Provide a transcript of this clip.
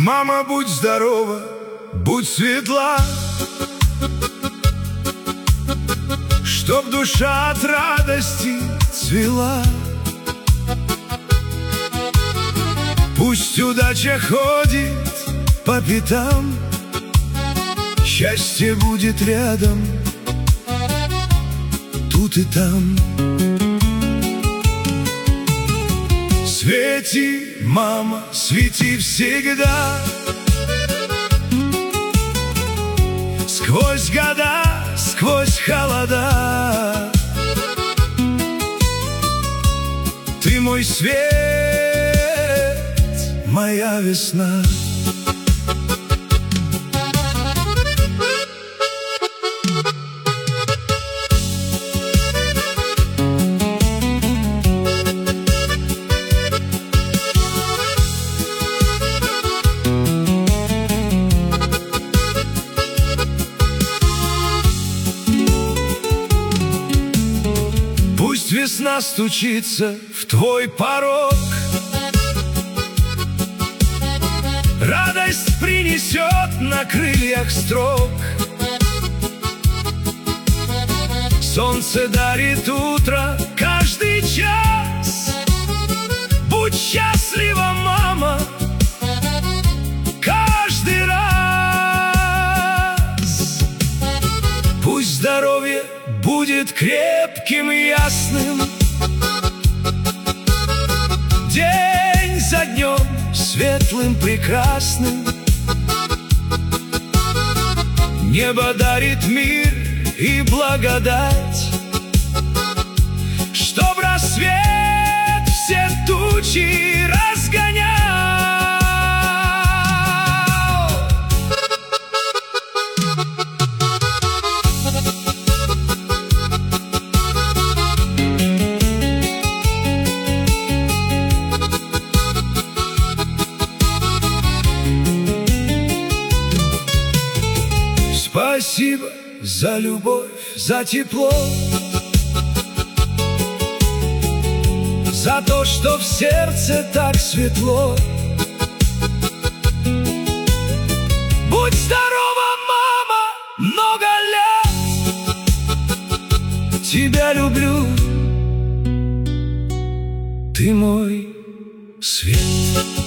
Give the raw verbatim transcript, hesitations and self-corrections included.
Мама, будь здорова, будь светла, чтоб душа от радости цвела. Пусть удача ходит по пятам, счастье будет рядом, тут и там. Свети, мама, свети всегда, сквозь года, сквозь холода. Ты мой свет, моя весна. Пусть весна стучится в твой порог, радость принесет на крыльях строк. Солнце дарит утро каждый час. Будь счастлива, мама, каждый раз. Пусть здоровье будет крепким и ясным, день за днем светлым, прекрасным. Небо дарит мир и благодать, чтоб рассвет все тучи разгонял. Спасибо за любовь, за тепло, за то, что в сердце так светло. Будь здорова, мама, много лет. Тебя люблю, ты мой свет.